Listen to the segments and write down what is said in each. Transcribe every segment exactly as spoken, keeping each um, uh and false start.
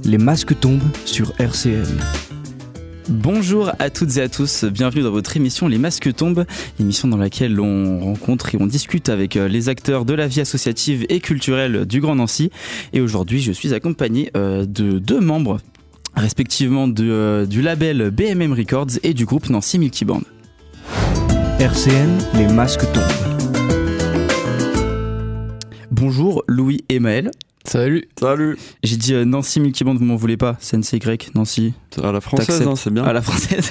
les masques tombent sur R C N. Bonjour à toutes et à tous, bienvenue dans votre émission Les Masques Tombent, émission dans laquelle on rencontre et on discute avec les acteurs de la vie associative et culturelle du Grand Nancy. Et aujourd'hui, je suis accompagné de deux membres, respectivement de, du label B M M Records et du groupe Nancy Milky Band. R C N, les masques tombent. Bonjour Louis et Maël. Salut. Salut. J'ai dit euh, Nancy Milky Band, vous m'en voulez pas. C N C Y, Nancy. À la française, hein, c'est bien. À la française.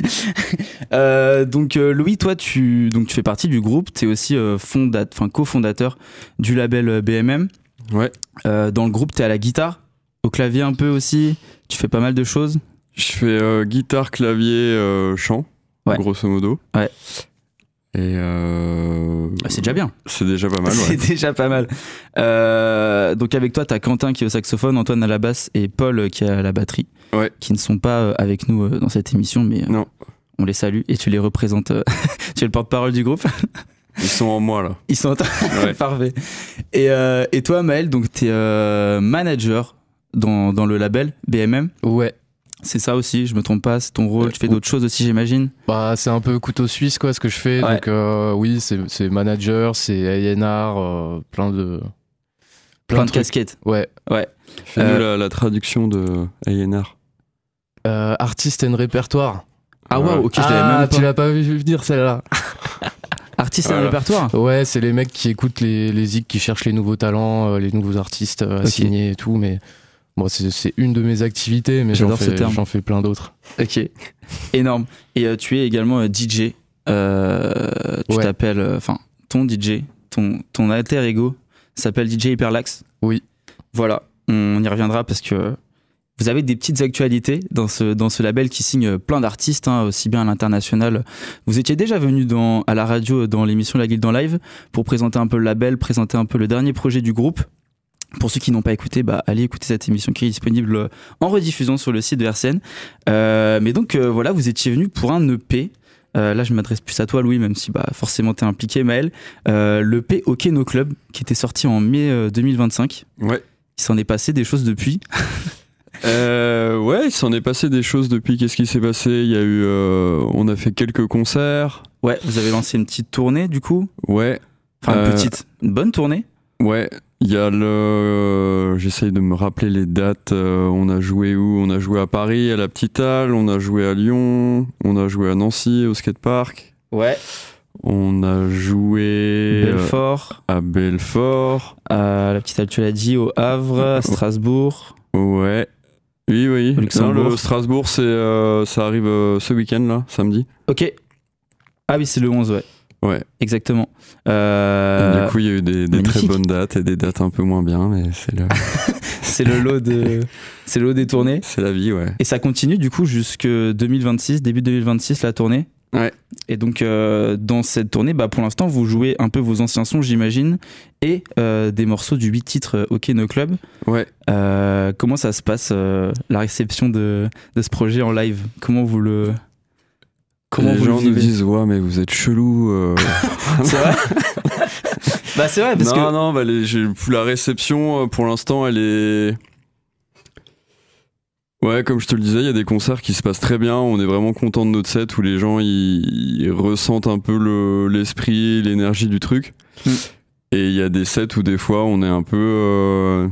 euh, donc euh, Louis, toi, tu, donc, tu fais partie du groupe. Tu es aussi euh, fondat, cofondateur du label B M M. Ouais. Euh, dans le groupe, tu es à la guitare, au clavier un peu aussi. Tu fais pas mal de choses. Je fais euh, guitare, clavier, euh, chant, ouais. grosso modo. Ouais. Et euh... c'est déjà bien. C'est déjà pas mal, ouais. C'est déjà pas mal. Euh, donc avec toi, t'as Quentin qui est au saxophone, Antoine à la basse et Paul qui est à la batterie. Ouais. Qui ne sont pas avec nous dans cette émission, mais euh, non. On les salue et tu les représentes. Tu es le porte-parole du groupe. Ils sont en moi là. Ils sont en ouais. Parfait. Et, euh, et toi, Maël, donc t'es euh, manager dans, dans le label B M M. Ouais. C'est ça aussi, je me trompe pas, c'est ton rôle, tu fais d'autres choses aussi, j'imagine. Bah, c'est un peu couteau suisse quoi ce que je fais, ouais. Donc euh, oui, c'est, c'est manager, c'est A and R, euh, plein de plein, plein de, de casquettes. Ouais, ouais. Fais-nous euh... la, la traduction de A and R. Euh, artiste and répertoire. Ah waouh, wow, ok, je ah, l'avais même pas. Tu l'as pas vu venir celle-là. Artiste voilà. And répertoire. Ouais, c'est les mecs qui écoutent les les zigs, qui cherchent les nouveaux talents, euh, les nouveaux artistes à okay. signer et tout, mais. Bon, c'est, c'est une de mes activités, mais j'en fais, j'en fais plein d'autres. Ok, énorme. Et euh, tu es également euh, D J. Euh, tu ouais. t'appelles, enfin, euh, ton D J, ton, ton alter ego s'appelle D J Hyperlax. Oui. Voilà, on y reviendra parce que vous avez des petites actualités dans ce, dans ce label qui signe plein d'artistes, hein, aussi bien à l'international. Vous étiez déjà venu dans, à la radio dans l'émission La Guilde en live pour présenter un peu le label, présenter un peu le dernier projet du groupe. Pour ceux qui n'ont pas écouté, bah, allez écouter cette émission qui est disponible en rediffusion sur le site de R C N. Euh, mais donc euh, voilà, vous étiez venu pour un E P. Euh, là, je m'adresse plus à toi, Louis, même si bah, forcément t'es impliqué, Maël. Euh, L'E P OK No Club, qui était sorti en mai euh, deux mille vingt-cinq. Ouais. Il s'en est passé des choses depuis. euh, ouais, il s'en est passé des choses depuis. Qu'est-ce qui s'est passé ? Il y a eu, euh, on a fait quelques concerts. Ouais, vous avez lancé une petite tournée, du coup ? Ouais. Enfin, une euh... petite, une bonne tournée ? Ouais. Il y a le... J'essaye de me rappeler les dates. Euh, on a joué où ? On a joué à Paris, à la Petite Halle. On a joué à Lyon. On a joué à Nancy, au skatepark. Ouais. On a joué... Belfort. Euh, à Belfort. À la Petite Halle, tu l'as dit, au Havre, à Strasbourg. Ouais. Oui, oui. Au Luxembourg. Non, le Strasbourg, c'est, euh, ça arrive euh, ce week-end, là, samedi. Ok. Ah oui, c'est le onze, ouais. Ouais. Exactement. Euh... Du coup, il y a eu des, des très bonnes dates et des dates un peu moins bien, mais c'est le... c'est le lot de... c'est le lot des tournées. C'est la vie, ouais. Et ça continue, du coup, jusque deux mille vingt-six, début deux mille vingt-six, la tournée. Ouais. Et donc, euh, dans cette tournée, bah, pour l'instant, vous jouez un peu vos anciens sons, j'imagine, et euh, des morceaux du huit titres OK No Club. Ouais. Euh, comment ça se passe, euh, la réception de, de ce projet en live ? Comment vous le... Comment les vous gens nous disent ouais mais vous êtes chelou euh... c'est vrai bah c'est vrai parce non, que non non bah les, j'ai, la réception pour l'instant elle est ouais comme je te le disais il y a des concerts qui se passent très bien, on est vraiment content de notre set où les gens ils, ils ressentent un peu le, l'esprit, l'énergie du truc mm. Et il y a des sets où des fois on est un peu euh...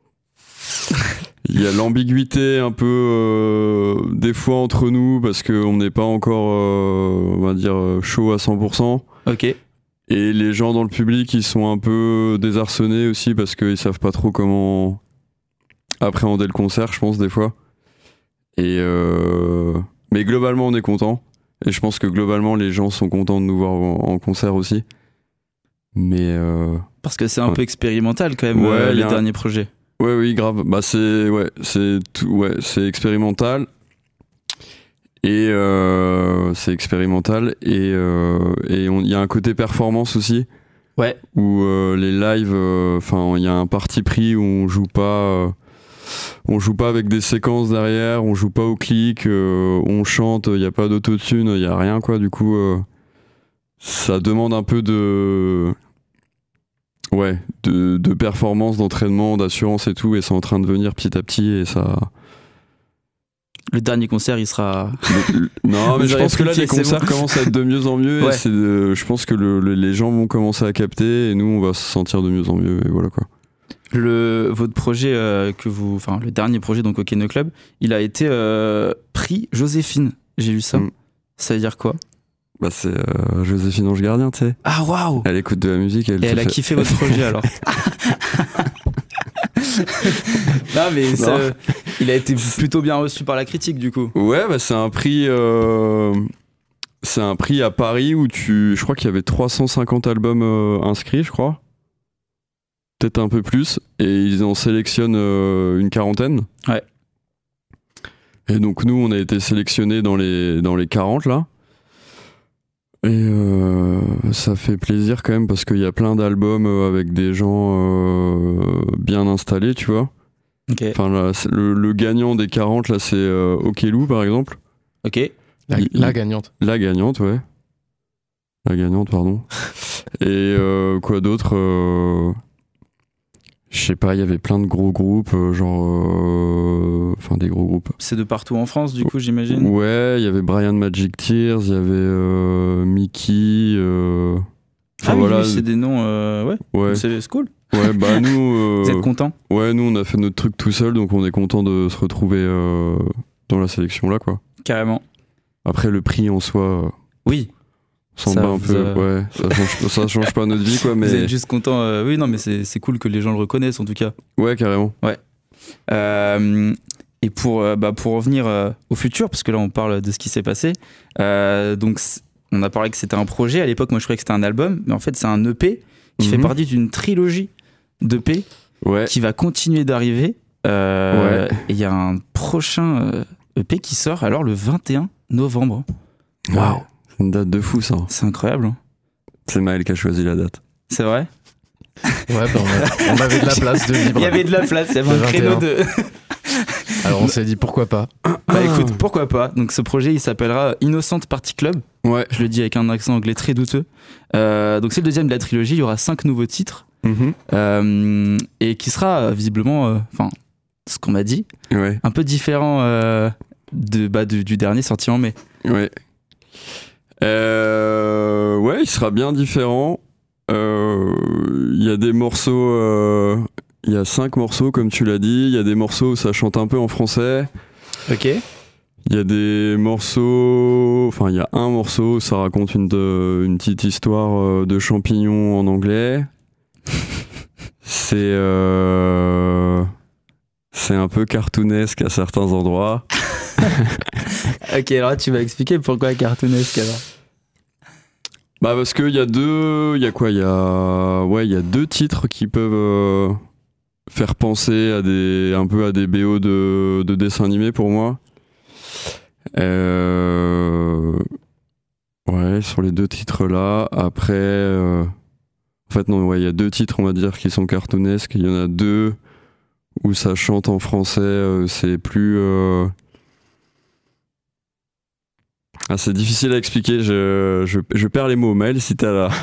il y a l'ambiguïté un peu euh, des fois entre nous parce qu'on n'est pas encore euh, on va dire chaud à cent pour cent. Ok. Et les gens dans le public ils sont un peu désarçonnés aussi parce qu'ils savent pas trop comment appréhender le concert, je pense des fois. Et euh... mais globalement on est content et je pense que globalement les gens sont contents de nous voir en, en concert aussi. Mais euh... parce que c'est un ouais. peu expérimental quand même, ouais, euh, les un... derniers projets. Ouais, oui, grave. Bah, c'est, ouais, c'est tout, ouais, c'est expérimental. Et, euh, c'est expérimental. Et, euh, et il y a un côté performance aussi. Ouais. Où, euh, les lives, enfin, euh, il y a un parti pris où on joue pas, euh, on joue pas avec des séquences derrière, on joue pas au clic, euh, on chante, il y a pas d'autotune, il y a rien, quoi. Du coup, euh, ça demande un peu de, ouais, de, de performance, d'entraînement, d'assurance et tout, et c'est en train de venir petit à petit, et ça, le dernier concert, il sera. Le, non, mais je pense que là, les concerts bon. commencent à être de mieux en mieux. Ouais. Et c'est de, je pense que le, le, les gens vont commencer à capter et nous, on va se sentir de mieux en mieux. Et voilà quoi. Le, votre projet, euh, que vous, enfin, le dernier projet, donc OK No Club, il a été euh, prix Joséphine. J'ai lu ça. Mm. Ça veut dire quoi? Bah, c'est euh, Joséphine Ange Gardien, tu sais. Ah, waouh! Elle écoute de la musique. Elle et elle a fait... kiffé votre projet alors. Non, mais non. Ça, il a été plutôt bien reçu par la critique du coup. Ouais, bah, c'est un prix. Euh, c'est un prix à Paris où tu. Je crois qu'il y avait trois cent cinquante albums euh, inscrits, je crois. Peut-être un peu plus. Et ils en sélectionnent euh, une quarantaine. Ouais. Et donc, nous, on a été sélectionnés dans les, dans les quarante là. Et euh, ça fait plaisir quand même parce qu'il y a plein d'albums avec des gens euh, bien installés, tu vois. Okay. Enfin, là, le, le gagnant des quarante, là, c'est euh, Okelou, par exemple. Ok. La, il, la gagnante. La gagnante, ouais. La gagnante, pardon. Et euh, quoi d'autre euh, je sais pas, il y avait plein de gros groupes, euh, genre... Enfin, euh, des gros groupes. C'est de partout en France, du coup, j'imagine? Ouais, il y avait Brian Magic Tears, il y avait euh, Mickey... Euh... Enfin, ah voilà. Oui, c'est des noms... Euh, ouais, ouais. C'est, c'est cool. Ouais, bah nous... Euh... Vous êtes contents? Ouais, nous, on a fait notre truc tout seul, donc on est content de se retrouver euh, dans la sélection, là, quoi. Carrément. Après, le prix en soi... Euh... Oui. s'en bat un peu, euh... ouais, ça change, ça change pas notre vie, quoi, mais... Vous êtes juste content, euh, oui, non, mais c'est, c'est cool que les gens le reconnaissent, en tout cas. Ouais, carrément. Ouais. Euh, et pour, euh, bah, pour revenir euh, au futur, parce que là, on parle de ce qui s'est passé, euh, donc, on a parlé que c'était un projet, à l'époque, moi, je croyais que c'était un album, mais en fait, c'est un E P qui mm-hmm. fait partie d'une trilogie d'E P ouais. qui va continuer d'arriver, euh, ouais. et il y a un prochain euh, E P qui sort, alors, le vingt et un novembre. Waouh! C'est une date de fou, ça. C'est incroyable. C'est Maël qui a choisi la date. C'est vrai? Ouais, bah on, a, on avait de la place de libre. Il y avait de la place, il y avait un créneau de... Alors on s'est dit pourquoi pas. Bah écoute, pourquoi pas. Donc ce projet, il s'appellera Innocent Party Club. Ouais. Je le dis avec un accent anglais très douteux. Euh, donc c'est le deuxième de la trilogie, il y aura cinq nouveaux titres. Mm-hmm. Euh, et qui sera visiblement, enfin, euh, ce qu'on m'a dit, ouais. un peu différent euh, de, bah, du, du dernier sorti en mai. Ouais. Euh, ouais, il sera bien différent. Il euh, y a des morceaux, il euh, y a cinq morceaux comme tu l'as dit. Il y a des morceaux où ça chante un peu en français. Ok. Il y a des morceaux, enfin il y a un morceau où ça raconte une, de, une petite histoire de champignons en anglais. C'est euh, c'est un peu cartoonesque à certains endroits. Ok, alors là, tu vas expliquer pourquoi cartoonesque alors. Bah parce qu'il y a deux, il y a quoi, il y a, ouais, il y a deux titres qui peuvent euh, faire penser à des, un peu à des B O de, de dessins animés pour moi. Euh, ouais, sur les deux titres là. Après, euh, en fait non, ouais, il y a deux titres on va dire qui sont cartoonesques. Il y en a deux où ça chante en français, euh, c'est plus. Euh, Ah, c'est difficile à expliquer, je, je, je perds les mots. Maël, si t'es là.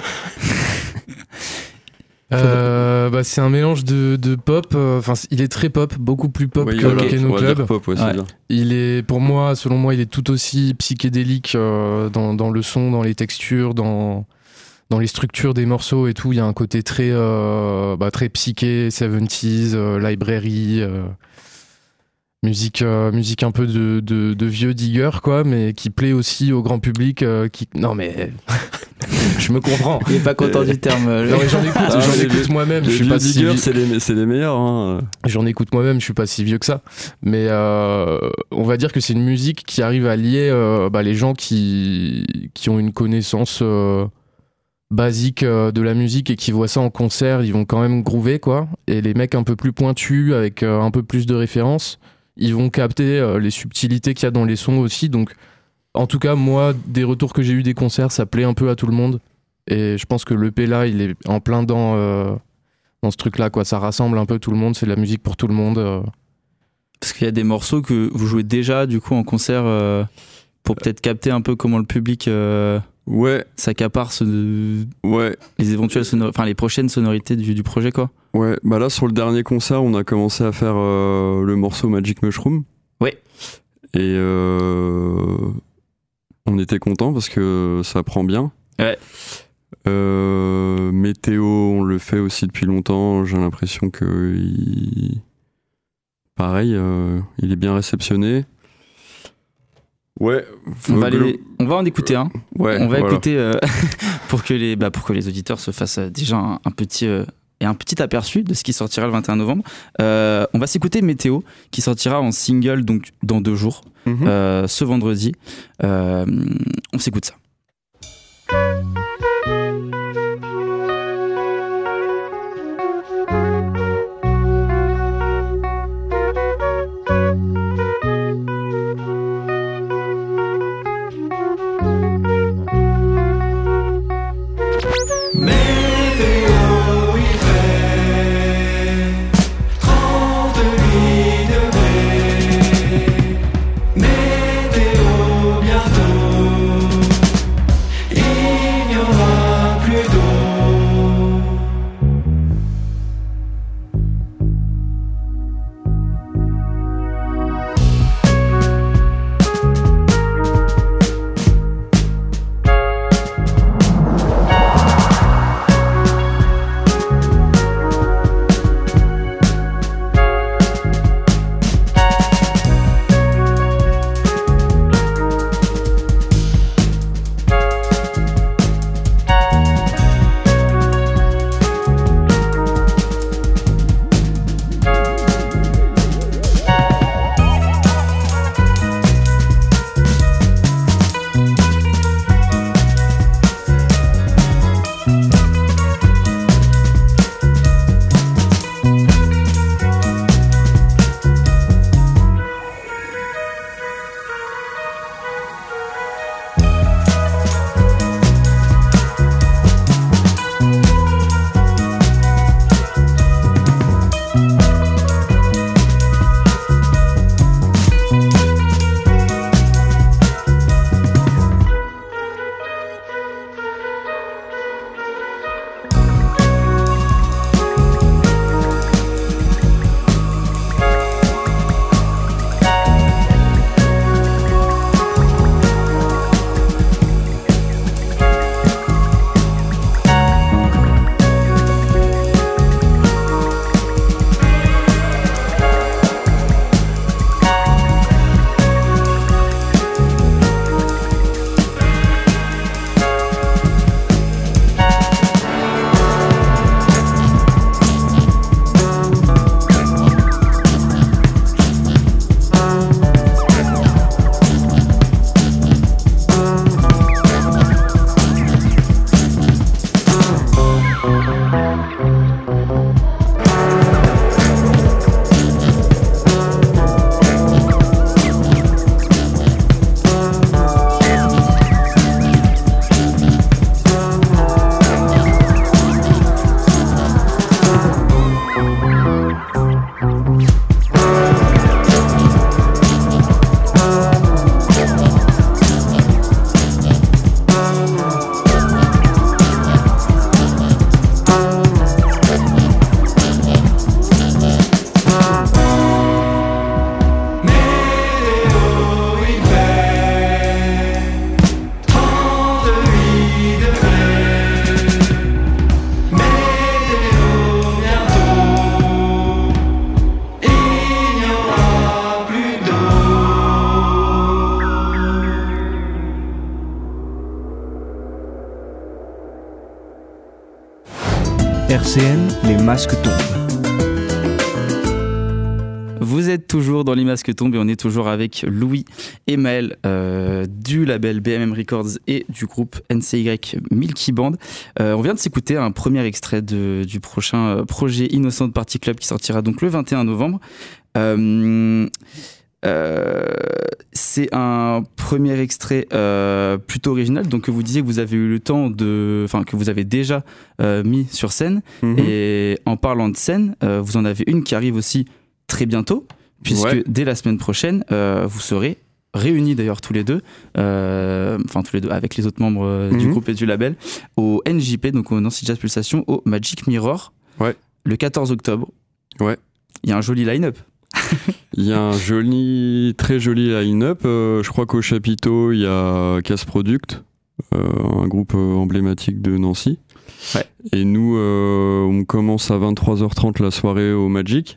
euh, bah, c'est un mélange de, de pop, enfin euh, il est très pop, beaucoup plus pop oui, que okay. Rock No Club. Pop, ouais, ouais. Il est, pour moi, selon moi, il est tout aussi psychédélique euh, dans, dans le son, dans les textures, dans, dans les structures des morceaux et tout. Il y a un côté très, euh, bah, très psyché, soixante-dix, euh, library... Euh, Musique, euh, musique un peu de, de, de vieux digger, quoi, mais qui plaît aussi au grand public. Euh, qui... Non, mais je me comprends. Il est pas content du terme. Non, mais j'en écoute, ah, j'en écoute les, moi-même. Les je suis pas diggers, si... c'est, les, c'est les meilleurs. Hein. J'en écoute moi-même, je suis pas si vieux que ça. Mais euh, on va dire que c'est une musique qui arrive à lier euh, bah, les gens qui, qui ont une connaissance euh, basique euh, de la musique et qui voient ça en concert, ils vont quand même groover, quoi. Et les mecs un peu plus pointus, avec euh, un peu plus de références, ils vont capter euh, les subtilités qu'il y a dans les sons aussi. Donc, en tout cas, moi, des retours que j'ai eu des concerts, ça plaît un peu à tout le monde. Et je pense que l'E P là, il est en plein dans, euh, dans ce truc-là, quoi. Ça rassemble un peu tout le monde, c'est de la musique pour tout le monde. Euh. Parce qu'il y a des morceaux que vous jouez déjà, du coup, en concert, euh, pour peut-être capter un peu comment le public euh, ouais. s'accapare ce, ouais. les éventuelles sonor- enfin, les prochaines sonorités du, du projet, quoi. Ouais, bah là sur le dernier concert, on a commencé à faire euh, le morceau Magic Mushroom. Ouais. Et euh, on était content parce que ça prend bien. Ouais. Euh, Météo, on le fait aussi depuis longtemps. J'ai l'impression que il... pareil, euh, il est bien réceptionné. Ouais. On va, les... on va en écouter un. Ouais, on va voilà. écouter euh, pour que les bah, pour que les auditeurs se fassent déjà un, un petit euh, et un petit aperçu de ce qui sortira le vingt et un novembre. Euh, on va s'écouter Météo, qui sortira en single donc dans deux jours, Mm-hmm. euh, ce vendredi. Euh, on s'écoute ça. R C N, les masques tombent. Vous êtes toujours dans Les Masques Tombent et on est toujours avec Louis et Maël euh, du label B M M Records et du groupe N C Y Milky Band. Euh, on vient de s'écouter un premier extrait de, du prochain projet Innocent Party Club qui sortira donc le vingt et un novembre. Euh, euh, c'est un premier extrait euh, plutôt original, donc que vous disiez que vous avez eu le temps de, enfin que vous avez déjà euh, mis sur scène. Mmh. Et en parlant de scène, euh, vous en avez une qui arrive aussi très bientôt, puisque ouais. dès la semaine prochaine, euh, vous serez réunis d'ailleurs tous les deux, euh, enfin tous les deux avec les autres membres euh, mmh. du groupe et du label, au N J P, donc au Nancy Jazz Pulsation, au Magic Mirror, ouais. le quatorze octobre. Ouais. Il y a un joli line-up. Il y a un joli, très joli line-up. Euh, je crois qu'au chapiteau, il y a Casse Product, euh, un groupe emblématique de Nancy. Ouais. Et nous, euh, on commence à vingt-trois heures trente la soirée au Magic.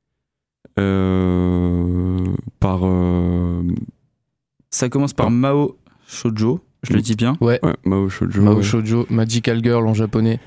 Euh, par. Euh... Ça commence par Mao Shoujo, je le dis bien. Ouais, ouais Mao Shoujo. Mao ouais. Shoujo, Magical Girl en japonais.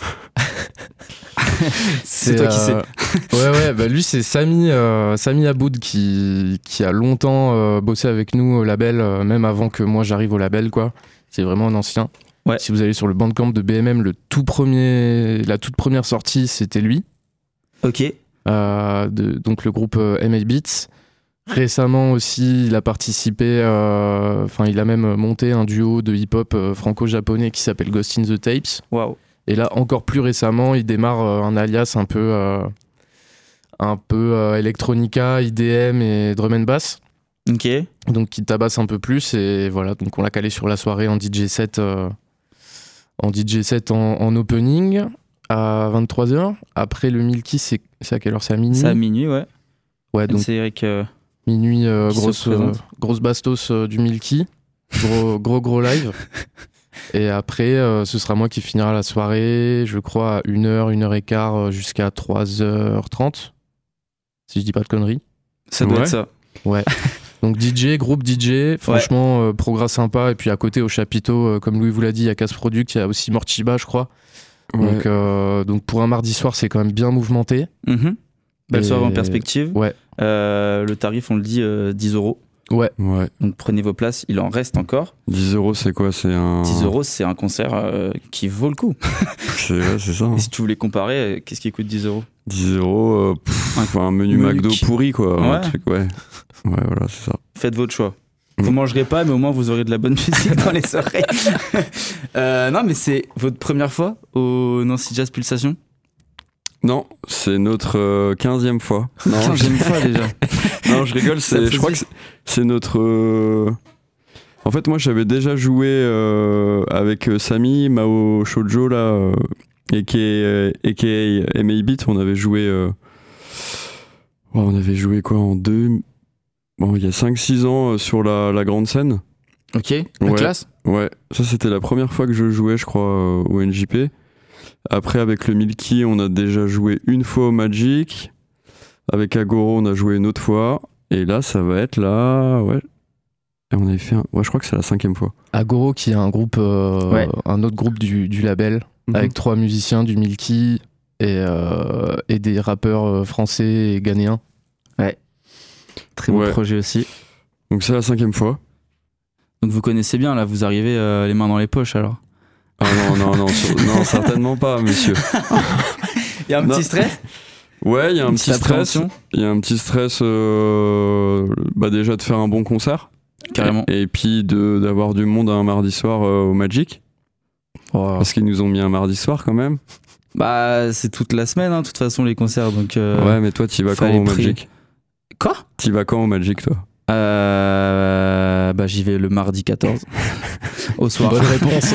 C'est toi qui sais. Ouais, ouais, bah lui, c'est Sami, euh, Sami Aboud qui, qui a longtemps euh, bossé avec nous au label, euh, même avant que moi j'arrive au label, quoi. C'est vraiment un ancien. Ouais. Si vous allez sur le Bandcamp de B M M, le tout premier, la toute première sortie, c'était lui. Ok. Euh, de, donc le groupe euh, M A Beats. Récemment aussi, il a participé, enfin, euh, il a même monté un duo de hip-hop euh, franco-japonais qui s'appelle Ghost in the Tapes. Waouh. Et là, encore plus récemment, il démarre euh, un alias un peu, euh, un peu euh, electronica, I D M et drum and bass. Ok. Donc qui tabasse un peu plus et voilà. Donc on l'a calé sur la soirée en D J set, euh, en D J set en, en opening à vingt-trois heures. Après le Milky, c'est, c'est à quelle heure? C'est à minuit. C'est à minuit, ouais. Ouais, donc c'est Eric. Euh... Minuit, euh, Qui se grosse, euh, présente. grosse bastos euh, du Milky. Gros, gros, gros live. Et après, euh, ce sera moi qui finira la soirée, je crois, à une heure, une heure quinze euh, jusqu'à trois heures trente. Si je dis pas de conneries. Ça doit Ouais. être ça. Ouais. Donc D J, groupe D J, franchement, euh, progrès sympa. Et puis à côté, au chapiteau, euh, comme Louis vous l'a dit, il y a Casse Product, il y a aussi Morchiba, je crois. Ouais. Donc, euh, donc pour un mardi soir, c'est quand même bien mouvementé. Mhm. Belle Et- soirée en perspective. Ouais. Euh, le tarif, on le dit, euh, dix euros. Ouais. Ouais. Donc prenez vos places, il en reste encore. dix euros, c'est quoi? C'est un. dix euros, c'est un concert euh, qui vaut le coup. C'est, ouais, c'est ça. hein. Et si tu voulais comparer, euh, qu'est-ce qui coûte dix euros? dix euros, euh, pff, Un- enfin, un menu menu McDo qui- pourri, quoi. Ouais. Un truc, ouais. Ouais, voilà, c'est ça. Faites votre choix. Mm. Vous mangerez pas, mais au moins vous aurez de la bonne musique dans les soirées. Euh, non, mais c'est votre première fois au Nancy Jazz Pulsation? Non, c'est notre euh, quinzième fois. Non, quinzième fois déjà. non, je rigole, Ça c'est, fait je crois que vite. c'est, c'est notre. euh, En fait, moi, j'avais déjà joué euh, avec euh, Sami, Mao Shoujo, là, euh, et qui est A K A M A Beat. On avait joué. euh, oh, on avait joué quoi en deux. Bon, il y a cinq six ans euh, sur la, la grande scène. Ok, la Ouais. classe. Ouais, ça c'était la première fois que je jouais, je crois, euh, au N J P. Après, avec le Milky, on a déjà joué une fois au Magic. Avec Agoro, on a joué une autre fois. Et là, ça va être là, ouais. Et on avait fait un... Ouais, je crois que c'est la cinquième fois. Agoro, qui est un groupe, euh, Ouais. un autre groupe du, du label, avec trois musiciens du Milky et, euh, et des rappeurs euh, français et ghanéens. Très beau Ouais. projet aussi. Donc c'est la cinquième fois. Donc vous connaissez bien, là, vous arrivez euh, les mains dans les poches alors. Ah non, non, non, sur- non, certainement pas, monsieur. Il y a un Non. petit stress. Ouais, il y a un Une petit petite stress. appréhension. Il y a un petit stress, euh, bah déjà de faire un bon concert. Carrément. Et, et puis de, d'avoir du monde un mardi soir euh, au Magic. Oh. Parce qu'ils nous ont mis un mardi soir quand même. Bah, c'est toute la semaine, hein, de toute façon, les concerts. Donc, euh, Ouais, mais toi, t'y vas quand fallait au prier. Magic? Quoi? T'y vas quand au Magic, toi? euh, Bah, j'y vais le mardi quatorze. Au soir. Bonne réponse.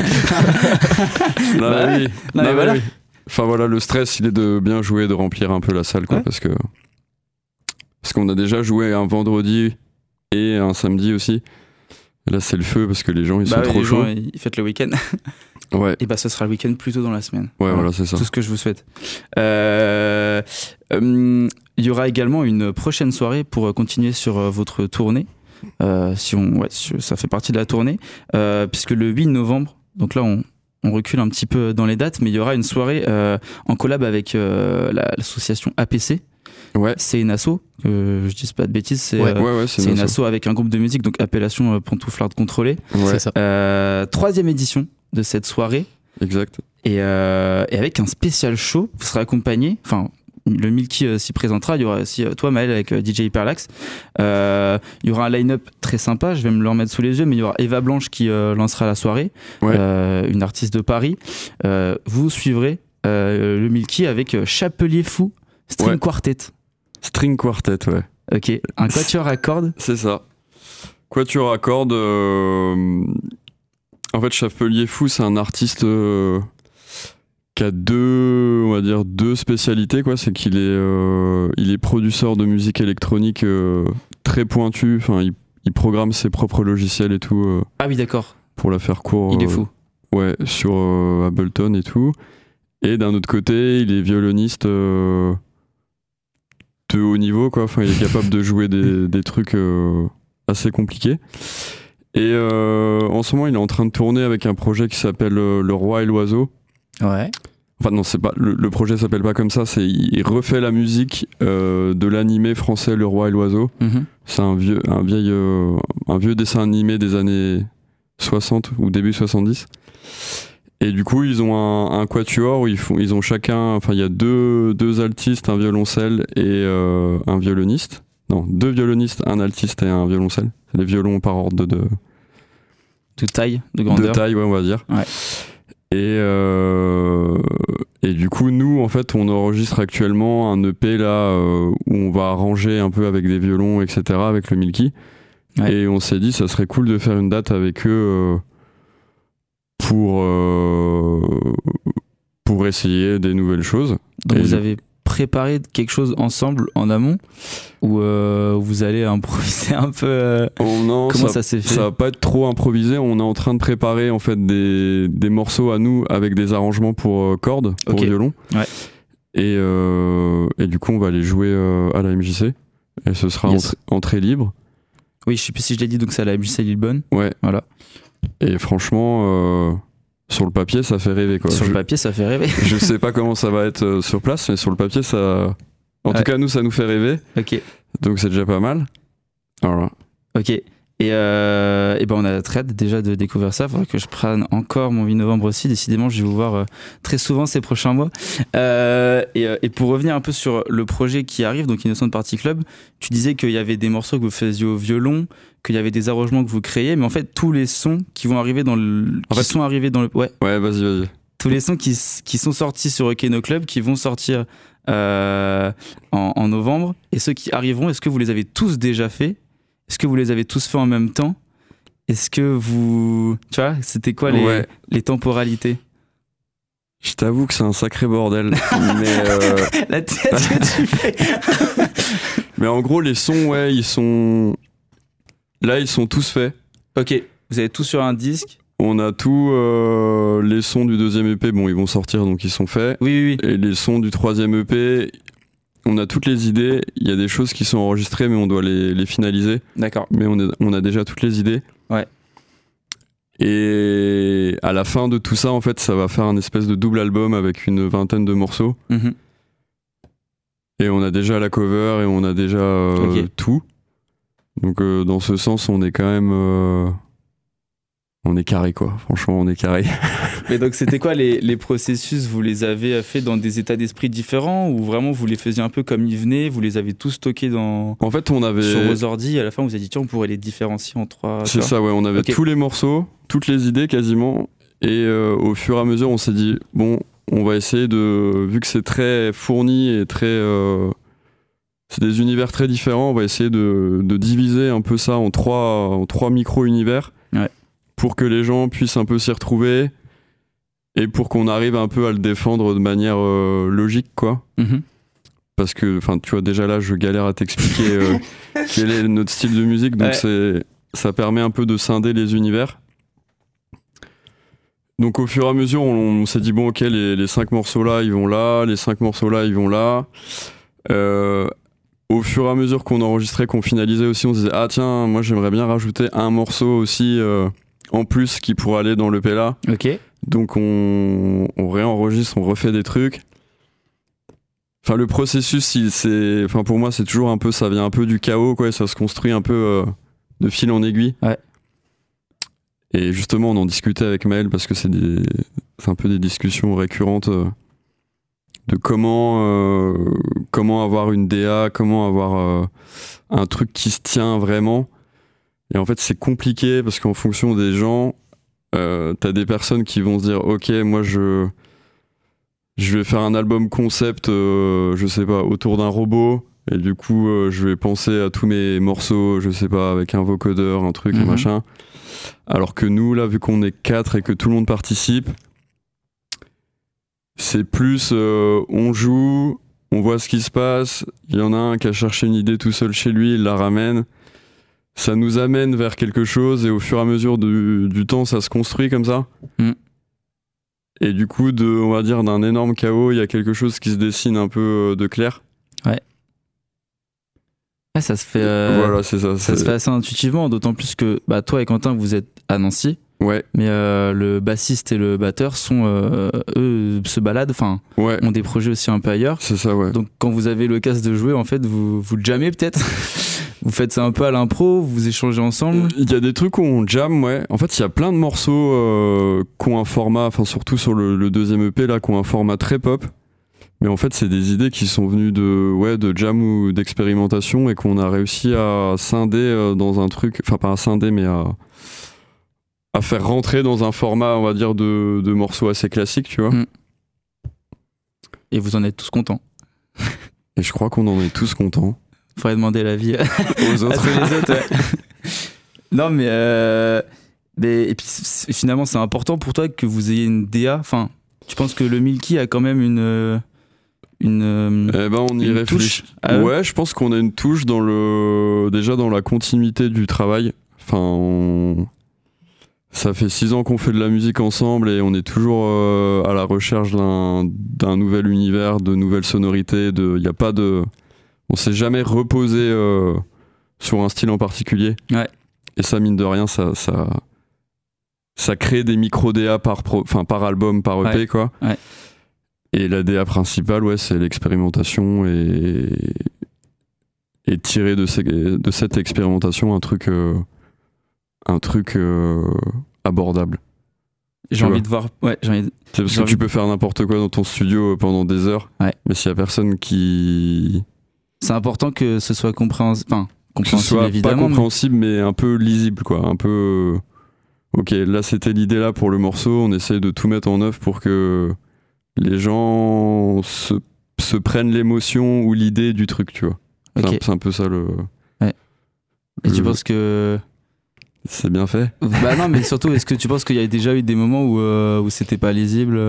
Non, Bah, mais oui. non, Non, mais mais voilà. oui. Enfin voilà, le stress, il est de bien jouer, de remplir un peu la salle, quoi, Ouais. parce que parce qu'on a déjà joué un vendredi et un samedi aussi. Et là, c'est le feu parce que les gens ils Bah sont oui, trop les chauds. gens, ils fêtent le week-end. Ouais, Et bah, ce sera le week-end plus tôt dans la semaine. ouais, voilà, c'est ça. Tout ce que je vous souhaite. Euh, euh, il y aura également une prochaine soirée pour continuer sur euh, votre tournée. Euh, si on, ouais, si ça fait partie de la tournée. Euh, puisque le huit novembre, donc là, on, on recule un petit peu dans les dates, mais il y aura une soirée euh, en collab avec euh, la- l'association A P C. Ouais, C'est une asso, euh, je dis pas de bêtises, c'est Ouais, euh, ouais, ouais, c'est, c'est une asso. asso avec un groupe de musique, donc appellation euh, Pantouflarde Contrôlée. Ouais, C'est ça. Euh, troisième édition de cette soirée. exact. Et, euh, et avec un spécial show, vous serez accompagné, enfin le Milky euh, s'y présentera, il y aura aussi euh, toi Maël avec euh, D J Hyperlax. Euh, il y aura un line-up très sympa, je vais me le remettre sous les yeux, mais il y aura Eva Blanche qui euh, lancera la soirée, Ouais. euh, une artiste de Paris. Euh, vous suivrez euh, le Milky avec euh, Chapelier Fou, String Ouais. Quartet. String Quartet, ouais. Ok, un quatuor à cordes. C'est ça. Quatuor à cordes. euh, En fait, Chapelier Fou, c'est un artiste euh, qui a deux, on va dire, deux spécialités, quoi. C'est qu'il est, euh, il est producteur de musique électronique euh, très pointu. Enfin, il, il programme ses propres logiciels et tout. Euh, ah oui, d'accord. Pour la faire court. Il est fou. Euh, ouais, sur euh, Ableton et tout. Et d'un autre côté, il est violoniste euh, de haut niveau, quoi. Enfin, il est capable de jouer des, des trucs euh, assez compliqués. Et euh, en ce moment, il est en train de tourner avec un projet qui s'appelle euh, Le Roi et l'Oiseau. Ouais. Enfin non, c'est pas le, le projet s'appelle pas comme ça. C'est il refait la musique euh, de l'animé français Le Roi et l'Oiseau. Mm-hmm. C'est un vieux, un vieil, euh, un vieux dessin animé des années soixante ou début soixante-dix. Et du coup, ils ont un, un quatuor où ils font, ils ont chacun, enfin il y a deux, deux altistes, un violoncelle et euh, un violoniste. Non, deux violonistes, un altiste et un violoncelle. C'est les violons par ordre de, de de taille, de grandeur. De taille, ouais, on va dire. Ouais. Et, euh, et du coup, nous, en fait, on enregistre actuellement un E P là euh, où on va arranger un peu avec des violons, et cetera, avec le Milky. Ouais. Et on s'est dit, ça serait cool de faire une date avec eux euh, pour, euh, pour essayer des nouvelles choses. Donc et vous avez préparé quelque chose ensemble en amont ou euh, vous allez improviser un peu euh, oh non, comment ça, ça s'est fait? Ça va pas être trop improvisé, on est en train de préparer en fait des, des morceaux à nous avec des arrangements pour euh, cordes, pour okay. violon. Ouais. Et, euh, et du coup on va les jouer euh, à la M J C et ce sera yes. entrée, entrée libre. Oui, je sais plus si je l'ai dit, donc c'est à la M J C Lillebonne. Ouais. Voilà. Et franchement... Euh, sur le papier, ça fait rêver, quoi. Sur je, le papier, ça fait rêver. Je sais pas comment ça va être euh, sur place, mais sur le papier, ça. En ouais. tout cas, nous, ça nous fait rêver. Ok. Donc, c'est déjà pas mal. Voilà. Ok. Et, euh, et ben, on a très hâte déjà de découvrir ça. Il faudrait que je prenne encore mon huit novembre aussi. Décidément, je vais vous voir euh, très souvent ces prochains mois. Euh, et, et pour revenir un peu sur le projet qui arrive, donc Innocent Party Club, tu disais qu'il y avait des morceaux que vous faisiez au violon, qu'il y avait des arrangements que vous créiez, mais en fait tous les sons qui vont arriver dans le, en qui fait, sont arrivés dans le, ouais, ouais, vas-y, vas-y. Tous les sons qui qui sont sortis sur Okeno Club, qui vont sortir euh, en, en novembre, et ceux qui arriveront, est-ce que vous les avez tous déjà faits? Est-ce que vous les avez tous faits en même temps? Est-ce que vous, tu vois, c'était quoi les ouais. les temporalités? Je t'avoue que c'est un sacré bordel. mais euh... La tête que tu fais. Mais en gros, les sons, ouais, ils sont. Là, ils sont tous faits. Ok, vous avez tout sur un disque. On a tous euh, les sons du deuxième E P, bon, ils vont sortir, donc ils sont faits. Oui, oui, oui. Et les sons du troisième E P, on a toutes les idées. Il y a des choses qui sont enregistrées, mais on doit les, les finaliser. D'accord. Mais on, est, on a déjà toutes les idées. Ouais. Et à la fin de tout ça, en fait, ça va faire un espèce de double album avec une vingtaine de morceaux. Mm-hmm. Et on a déjà la cover et on a déjà euh, okay. tout. Donc euh, dans ce sens, on est quand même... Euh, on est carré, quoi. Franchement, on est carré. Mais donc c'était quoi les, les processus? Vous les avez fait dans des états d'esprit différents ou vraiment vous les faisiez un peu comme ils venaient? Vous les avez tous stockés dans... En fait, on avait... sur vos ordi, à la fin vous avez dit tiens, on pourrait les différencier en trois... C'est ça, ouais. On avait okay. tous les morceaux, toutes les idées quasiment. Et euh, au fur et à mesure, on s'est dit, bon, on va essayer de... Vu que c'est très fourni et très... Euh, c'est des univers très différents, on va essayer de, de diviser un peu ça en trois, en trois micro-univers. Ouais. Pour que les gens puissent un peu s'y retrouver et pour qu'on arrive un peu à le défendre de manière euh, logique, quoi. Mm-hmm. Parce que, enfin, tu vois, déjà là, je galère à t'expliquer euh, quel est notre style de musique, donc ouais. c'est, ça permet un peu de scinder les univers. Donc au fur et à mesure, on, on s'est dit, bon, ok, les, les cinq morceaux là, ils vont là, les cinq morceaux là, ils vont là. Euh, Au fur et à mesure qu'on enregistrait, qu'on finalisait aussi, on se disait ah tiens, moi j'aimerais bien rajouter un morceau aussi euh, en plus qui pourrait aller dans l'E P là. Ok. Donc on, on réenregistre, on refait des trucs. Enfin le processus, il, c'est, enfin pour moi c'est toujours un peu, ça vient un peu du chaos quoi, ça se construit un peu euh, de fil en aiguille. Ouais. Et justement on en discutait avec Maël parce que c'est des, c'est un peu des discussions récurrentes. Euh, de comment euh, comment avoir une D A, comment avoir euh, un truc qui se tient vraiment. Et en fait c'est compliqué parce qu'en fonction des gens, euh, t'as des personnes qui vont se dire ok, moi je je vais faire un album concept, euh, je sais pas, autour d'un robot, et du coup euh, je vais penser à tous mes morceaux, je sais pas, avec un vocodeur, un truc, mm-hmm. un machin. Alors que nous là, vu qu'on est quatre et que tout le monde participe, c'est plus euh, on joue, on voit ce qui se passe, il y en a un qui a cherché une idée tout seul chez lui, il la ramène, ça nous amène vers quelque chose et au fur et à mesure du, du temps ça se construit comme ça. Mm. Et du coup, de, on va dire d'un énorme chaos, il y a quelque chose qui se dessine un peu de clair. Ouais. Ouais, ça se fait. Euh, voilà, c'est ça. Ça c'est... se fait assez intuitivement, d'autant plus que bah, toi et Quentin, vous êtes à Nancy. Ouais. Mais euh, le bassiste et le batteur sont, euh, eux, se baladent, enfin, ouais. ont des projets aussi un peu ailleurs. C'est ça, ouais. Donc quand vous avez l'occasion de jouer, en fait, vous vous jammez peut-être. Vous faites ça un peu à l'impro, vous échangez ensemble. Il y a des trucs où on jam, ouais. En fait, il y a plein de morceaux euh, qui ont un format, enfin surtout sur le, le deuxième E P là, qui ont un format très pop. Mais en fait, c'est des idées qui sont venues de, ouais, de jam ou d'expérimentation et qu'on a réussi à scinder euh, dans un truc, enfin pas à scinder, mais à à faire rentrer dans un format, on va dire, de, de morceaux assez classiques, tu vois. Mm. Et vous en êtes tous contents. Et je crois qu'on en est tous contents. Faudrait demander l'avis aux autres. À tous les autres, ouais. Non, mais, euh, mais et puis finalement, c'est important pour toi que vous ayez une D A. Enfin, tu penses que le Milky a quand même une une. Eh ben, on y réfléchit. Ah ouais, je pense qu'on a une touche dans le déjà dans la continuité du travail. Enfin, on... ça fait six ans qu'on fait de la musique ensemble et on est toujours euh, à la recherche d'un d'un nouvel univers, de nouvelles sonorités. De, il y a pas de On s'est jamais reposé euh, sur un style en particulier. Ouais. Et ça, mine de rien, ça, ça, ça crée des micro-D A par, pro, par album, par E P, ouais. quoi. Ouais. Et la D A principale, ouais, c'est l'expérimentation et, et tirer de, ces, de cette expérimentation un truc, euh, un truc euh, abordable. J'ai envie de voir. Ouais, j'ai envie de... C'est parce que tu peux faire n'importe quoi dans ton studio pendant des heures, ouais. mais s'il y a personne qui... C'est important que ce soit compréhensible, enfin, compréhensible, que ce soit évidemment. Pas compréhensible, mais... mais un peu lisible, quoi. Un peu. Ok, là c'était l'idée là pour le morceau. On essaye de tout mettre en œuvre pour que les gens se, se prennent l'émotion ou l'idée du truc, tu vois. Okay. C'est, un, c'est un peu ça le. Ouais. Et le... tu penses que. C'est bien fait? Bah non, mais surtout, est-ce que tu penses qu'il y a déjà eu des moments où, euh, où c'était pas lisible?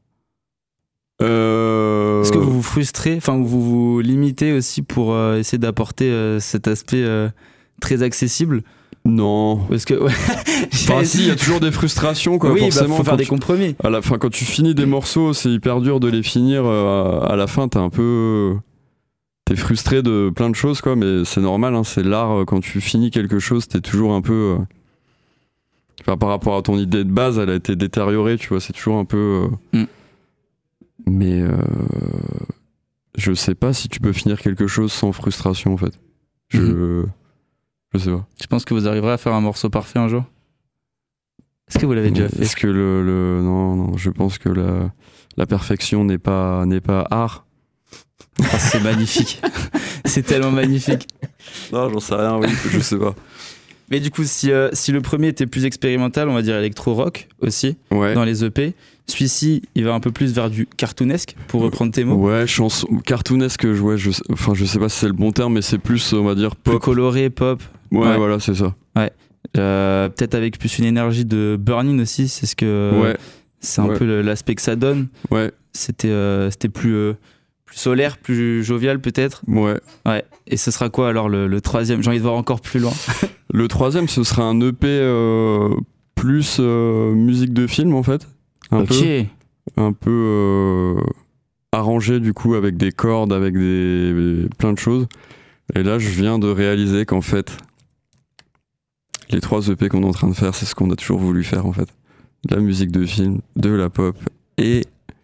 Euh... Est-ce que vous vous frustrez, enfin vous vous limitez aussi pour euh, essayer d'apporter euh, cet aspect euh, très accessible? Non. Parce que ouais. Enfin si, il y a toujours des frustrations, quoi. Oui, forcément. Bah, faut faire tu... des compromis. À la fin, quand tu finis des morceaux, c'est hyper dur de les finir. Euh, à la fin, t'es un peu, t'es frustré de plein de choses, quoi. Mais c'est normal, hein, c'est l'art. Quand tu finis quelque chose, t'es toujours un peu. Euh... Enfin, par rapport à ton idée de base, elle a été détériorée, tu vois. C'est toujours un peu. Euh... Mm. Mais euh, je sais pas si tu peux finir quelque chose sans frustration, en fait. Je, mmh. je sais pas. Tu penses que vous arriverez à faire un morceau parfait un jour? Est-ce que vous l'avez déjà fait? Est-ce que le, le non non, je pense que la la perfection n'est pas n'est pas art. Oh, c'est magnifique. C'est tellement magnifique. Non, j'en sais rien. Oui, je sais pas. Mais du coup, si euh, si le premier était plus expérimental, on va dire électro-rock aussi, ouais. dans les E P. Celui-ci, il va un peu plus vers du cartoonesque, pour reprendre tes mots. Ouais, chanson cartoonesque, ouais, je, enfin, je sais pas si c'est le bon terme, mais c'est plus, on va dire, pop. Plus coloré, pop. Ouais, ouais. Voilà, c'est ça. Ouais. Euh, peut-être avec plus une énergie de Burning aussi, c'est ce que. Ouais. C'est un ouais. peu l'aspect que ça donne. Ouais. C'était, euh, c'était plus, euh, plus solaire, plus jovial, peut-être. Ouais. Ouais. Et ce sera quoi alors le, le troisième? J'ai envie de voir encore plus loin. Le troisième, ce sera un E P euh, plus euh, musique de film, en fait. Un ok. peu, un peu euh, arrangé du coup avec des cordes, avec des plein de choses. Et là, je viens de réaliser qu'en fait, les trois E P qu'on est en train de faire, c'est ce qu'on a toujours voulu faire en fait. De la musique de film, de la pop et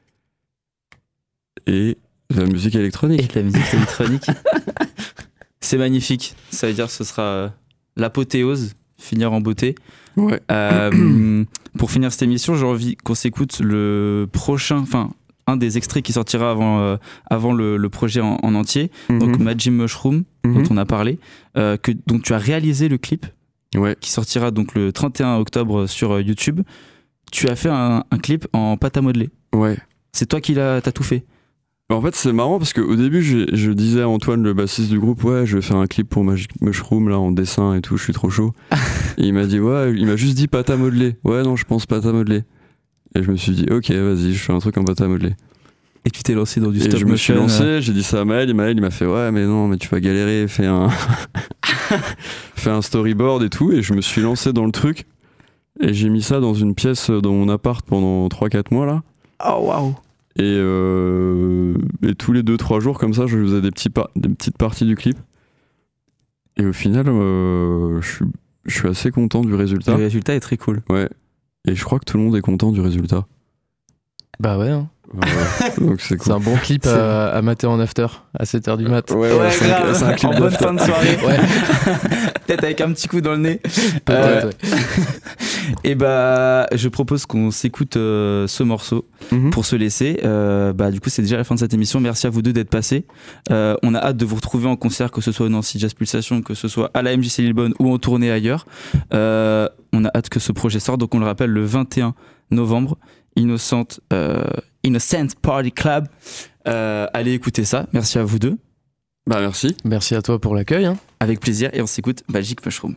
et de la musique électronique. Et de la musique électronique. C'est magnifique. Ça veut dire que ce sera euh, l'apothéose, finir en beauté. Ouais. Euh, pour finir cette émission, j'ai envie qu'on s'écoute le prochain, enfin un des extraits qui sortira avant, euh, avant le, le projet en, en entier. Mm-hmm. Donc Magic Mushroom, mm-hmm. dont on a parlé, euh, que donc tu as réalisé le clip, ouais. qui sortira donc le trente et un octobre sur euh, YouTube. Tu as fait un, un clip en pâte à modeler. Ouais. C'est toi qui l'as, t'as tout fait. En fait, c'est marrant parce qu'au début, je, je disais à Antoine, le bassiste du groupe, ouais, je vais faire un clip pour Magic Mushroom là en dessin et tout, je suis trop chaud. Et il m'a dit, ouais, il m'a juste dit pâte à modeler. Ouais, non, je pense pâte à modeler. Et je me suis dit, ok, vas-y, je fais un truc en pâte à modeler. Et tu t'es lancé dans du Et stop je me suis motion. lancé, j'ai dit ça à Maël, et Maël il m'a fait ouais mais non mais tu vas galérer, fais un fais un storyboard et tout, et je me suis lancé dans le truc et j'ai mis ça dans une pièce dans mon appart pendant trois quatre mois là. Oh waouh. Et, euh, et tous les deux trois jours comme ça je faisais des, petits par- des petites parties du clip. Et au final euh, je suis je suis assez content du résultat. Le résultat est très cool. Ouais. Et je crois que tout le monde est content du résultat. Bah ouais, hein. Ouais, donc c'est cool. C'est un bon clip à, à mater en after à sept heures du mat. Ouais, ouais, c'est un, c'est un clip en bonne d'after. fin de soirée. Ouais. Peut-être avec un petit coup dans le nez. Peut-être, Euh, ouais. Et bah, je propose qu'on s'écoute euh, ce morceau Mhm. pour se laisser. Euh, bah, du coup, c'est déjà la fin de cette émission. Merci à vous deux d'être passés. Euh, on a hâte de vous retrouver en concert, que ce soit au Nancy Jazz Pulsation, que ce soit à la M J C Lillebonne ou en tournée ailleurs. Euh, on a hâte que ce projet sorte. Donc, on le rappelle, le vingt et un novembre, Innocent, euh, Innocent Party Club. Euh, allez écouter ça. Merci à vous deux. Bah merci. Merci à toi pour l'accueil. Hein. Avec plaisir. Et on s'écoute Magic Mushroom.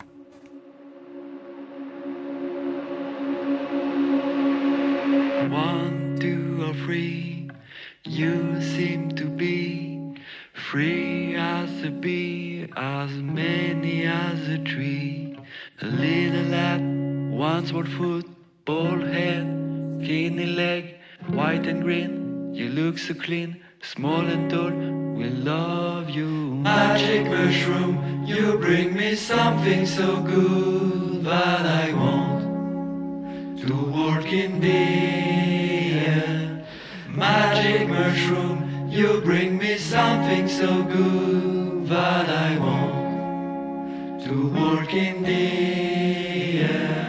One, two, or three, you seem to be free as a bee, as many as a tree. A little lad, once one football head, skinny leg, white and green. You look so clean, small and tall, we love you. Magic mushroom, you bring me something so good that I want to work in the air. Magic mushroom, you bring me something so good that I want to work in the air.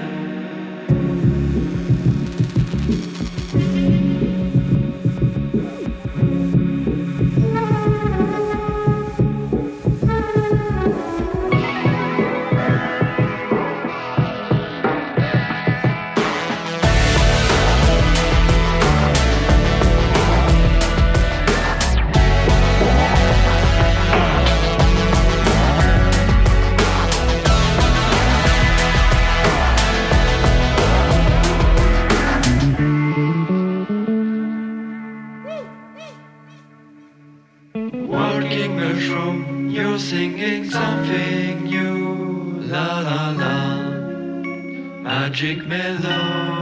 Working mushroom, you're singing something new, la la la. Magic melody.